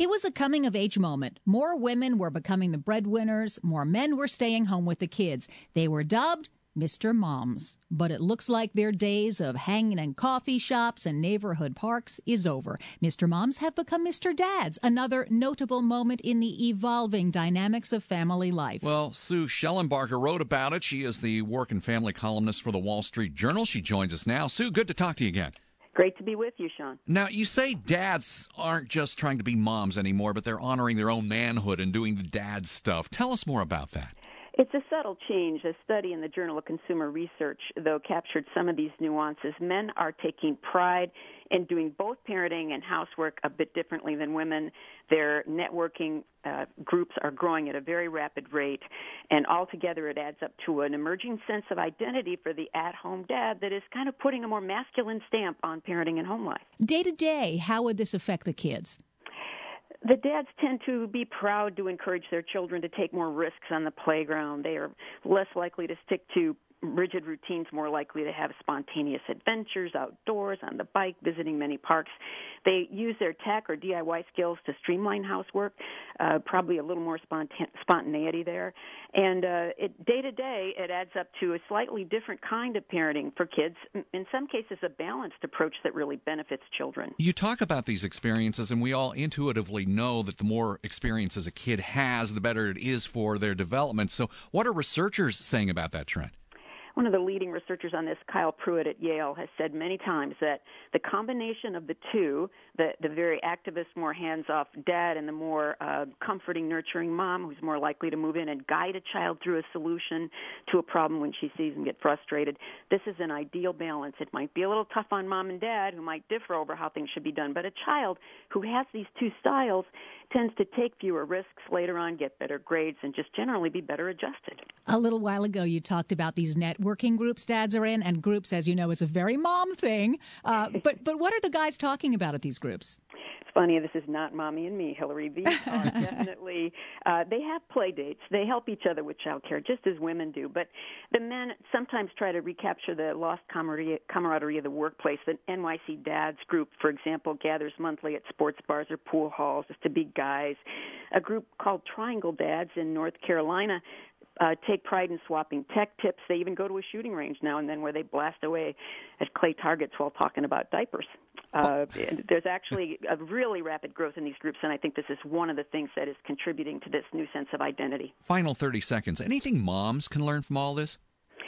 It was a coming-of-age moment. More women were becoming the breadwinners. More men were staying home with the kids. They were dubbed Mr. Moms. But it looks like their days of hanging in coffee shops and neighborhood parks is over. Mr. Moms have become Mr. Dads, another notable moment in the evolving dynamics of family life. Well, Sue Schellenbarger wrote about it. She is the work and family columnist for the Wall Street Journal. She joins us now. Sue, good to talk to you again. Great to be with you, Sean. Now, you say dads aren't just trying to be moms anymore, but they're honoring their own manhood and doing the dad stuff. Tell us more about that. It's a subtle change. A study in the Journal of Consumer Research, though, captured some of these nuances. Men are taking pride in doing both parenting and housework a bit differently than women. Their networking groups are growing at a very rapid rate, and altogether it adds up to an emerging sense of identity for the at-home dad that is kind of putting a more masculine stamp on parenting and home life. Day to day, how would this affect the kids? The dads tend to be proud to encourage their children to take more risks on the playground. They are less likely to stick to rigid routines, more likely to have spontaneous adventures outdoors, on the bike, visiting many parks. They use their tech or DIY skills to streamline housework, probably a little more spontaneity there. And day to day, it adds up to a slightly different kind of parenting for kids, in some cases a balanced approach that really benefits children. You talk about these experiences, and we all intuitively know that the more experiences a kid has, the better it is for their development. So what are researchers saying about that trend? One of the leading researchers on this, Kyle Pruitt at Yale, has said many times that the combination of the two, the very activist, more hands-off dad and the more comforting, nurturing mom who's more likely to move in and guide a child through a solution to a problem when she sees him get frustrated, this is an ideal balance. It might be a little tough on mom and dad who might differ over how things should be done, but a child who has these two styles tends to take fewer risks later on, get better grades, and just generally be better adjusted. A little while ago, you talked about these networking groups dads are in, and groups, as you know, is a very mom thing. But what are the guys talking about at these groups? It's funny, this is not Mommy and Me, Hillary. These are definitely, they have play dates. They help each other with child care, just as women do. But the men sometimes try to recapture the lost camaraderie of the workplace. The NYC Dads group, for example, gathers monthly at sports bars or pool halls just to be guys. A group called Triangle Dads in North Carolina take pride in swapping tech tips. They even go to a shooting range now and then where they blast away at clay targets while talking about diapers. There's actually a really rapid growth in these groups, and I think this is one of the things that is contributing to this new sense of identity. Final 30 seconds. Anything moms can learn from all this?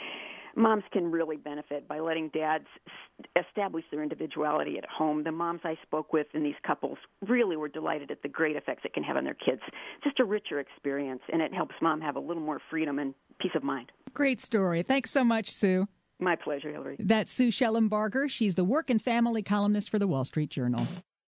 Moms can really benefit by letting dads establish their individuality at home. The moms I spoke with in these couples really were delighted at the great effects it can have on their kids. Just a richer experience, and it helps mom have a little more freedom and peace of mind. Great story. Thanks so much, Sue. My pleasure, Hillary. That's Sue Schellenbarger. She's the work and family columnist for the Wall Street Journal.